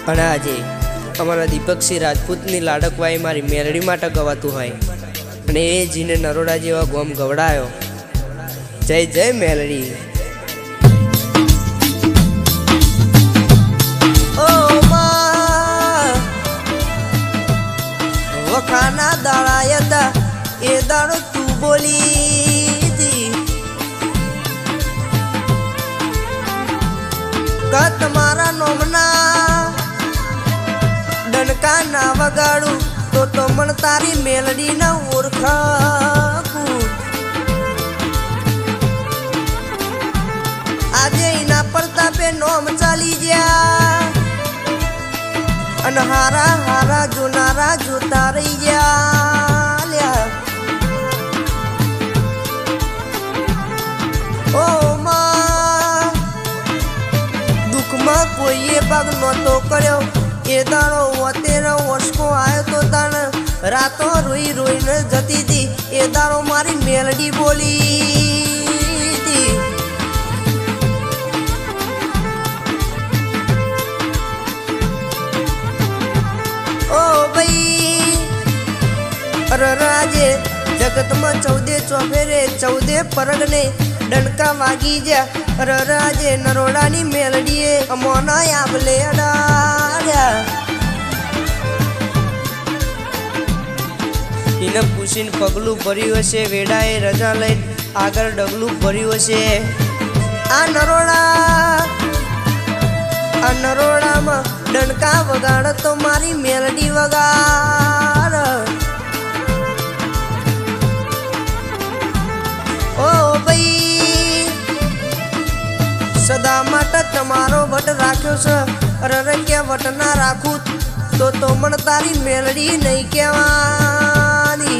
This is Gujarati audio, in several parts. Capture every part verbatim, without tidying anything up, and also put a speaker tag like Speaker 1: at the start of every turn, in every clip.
Speaker 1: અને આજે અમારા દીપકસિંહ રાજપૂતની લાડકવાઈ મારી મેલડી માટે ગવાતું હોય અને એ જીને નરોડા જેવા ગોમ ગવડાયો. જય જય મેલડી. ઓ માં વખાના દાળાયતા એ દાડો તું બોલી દી કા તમારા નોમના ડનકા ના વગાડું તો તો મન તારી મેલડી ના ઓળખાકું. આજે એના પ્રતાપે નોમ ચાલી ગયા અને હારા હારા જોનારા જોતા રહી ગયા. ઓ માં દુઃખમાં કોઈએ ભાગ નહોતો કર્યો એ દાડો વતેરો ઓછકો આવ્યો તો તાણ રાતો રોઈ રોઈને જતી હતી એ દાડો મારી મેલડી બોલી હતી. ઓ ભાઈ રાજે જગતમાં ચૌદે ચોફેરે ચૌદે પરગને ડંકા વાગી જ્યા રાજે નરોડાની મેલડીએ અમોના આબલે અડાડ્યા. એને પૂછીને પગલું ભર્યું હશે વેડાએ રજા લઈને આગળ ડગલું ભર્યું હશે. આ નરોડા આ નરોડામાં ડંકા વગાડ તો મારી મેલડી વગાડ. ઓ ભાઈ સદા માટે તમારો વટ રાખ્યો છે રરક્યા વટ ના રાખું તો તો મન તારી મેલડી નહીં કહેવાની.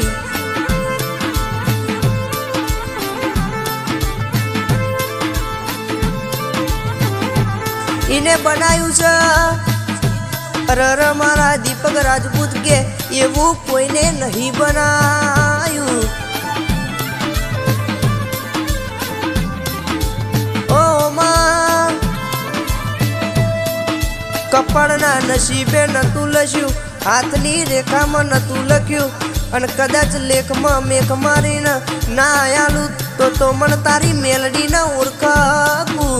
Speaker 1: એને બનાવ્યું છે રર મારા દીપક રાજપૂત કે એવું કોઈને નહીં બનાવ્યું. કપાળના નસીબે નતું લખ્યું હાથની રેખામાં નતું લખ્યું અને કદાચ લેખમાં મેઘ મારીને ના આયાલું તો તો મન તારી મેલડી ના ઓળખાકું.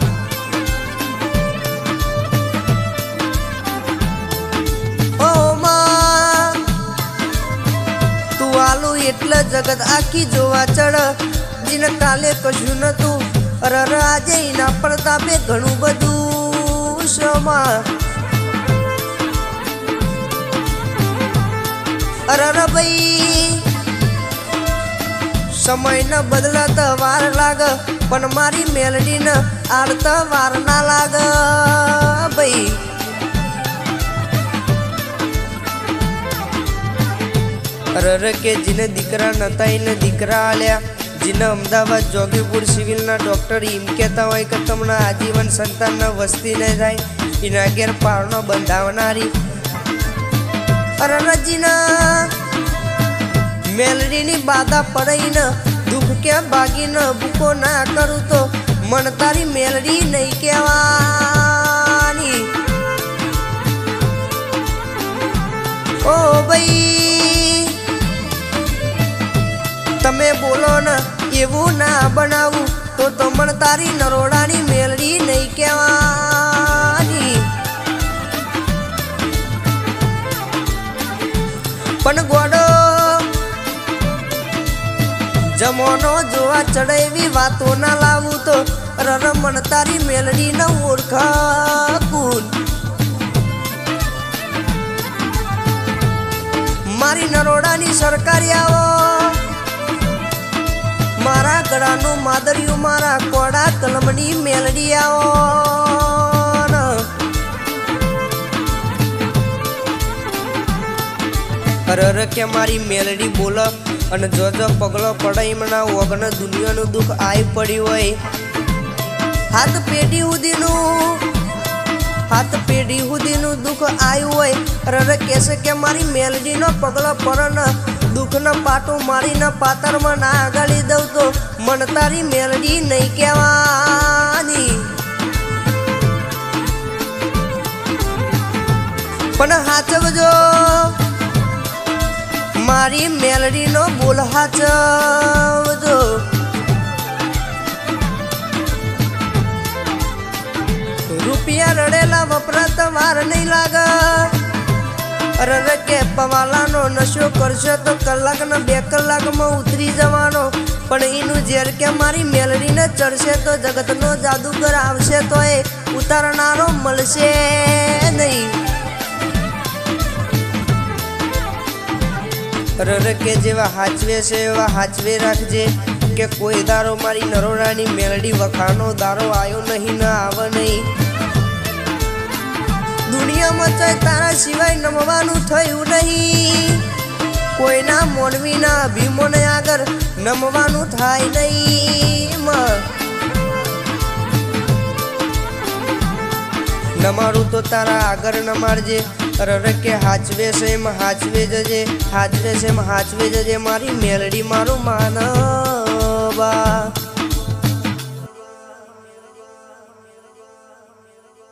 Speaker 1: ઓ માં તું આલું એટલે જગત આખી જોવા ચડ જીને કાલે કશું નતું અરર આજે એના પ્રતાપે ઘણું બધું. અરર ભાઈ સમય ન બદલાતા વાર લાગ પણ મારી મેલડી ન આડતા વાર ના લાગ ભાઈ. અરર કે જીને દીકરા નતા એને દીકરા આલ્યા. જીને અમદાવાદ જોગીપુર સિવિલના ડૉક્ટર એમ કહેતા હોય કે તમને આજીવન સંતાનના વસ્તી નહીં થાય એના ઘેર પારનો બંધાવનારી અરજીના મેલડીની બાધા પડાઈને દુઃખ કે ભાગીને ભૂકો ના કરું તો મન તારી મેલડી નહીં કહેવાની. ઓ ભાઈ તમે બોલો ને એવું ના બનાવું તો તમણ તારી નરોડાની મેલડી નહીં કહેવાની. પણ ગોડો જમોનો જોવા ચડે એવી વાતો ના લાવું તો રરમણ તારી મેલડી ન ઓળખાકું. મારી નરોડાની સરકારી આવો મારા ગળાનું માદરિયું મારા કોડા કલમની મેલડી આવો. અરર કે મારી મેલડી બોલ અને જો જો પગલો પડે એમના ઓગણ દુનિયાનું દુઃખ આઈ પડ્યું હોય. હાથ પેઢી સુધીનું હાથ પેઢી સુધીનું દુઃખ આવ્યું હોય અરર કહેશે કે મારી મેલડીનો પગલો પડે દુઃખનો પાટો મારીને પાતરમાં ના ગાળી દઉં તો મન તારી મેલડી નહીં કહેવાની. પણ હાચવજો મારી મેલડીનો બોલ હાચવજો રૂપિયા રડેલા વપરાતા વાર નહીં લાગે અરે કે પવાલાનો નશો કરશો તો કલાક ને બે કલાકમાં ઉતરી જવાનો પણ એનું ઝેર કે મારી મેલડીને ચડશે તો જગતનો જાદુગર આવશે તો એ ઉતારનારો મળશે નહીં અરે કે જેવા હાચવે છે એવા હાચવે રાખજે કે કોઈ દારો મારી નરોડાની મેલડી વખાનો દારો આવ્યો નહીં ના આવે નહીં દુનિયામાં તો તારા સિવાય નમવાનું થયું નહીં કોઈના મોનવીના અભિમોને આગળ નમવાનું થાય નહીં નમારું તો તારા આગળ નમાડજે અરે કે હાચવે છે એમ હાચવે જજે હાચવે છે એમ હાચવે જજે મારી મેલડી મારું માનવા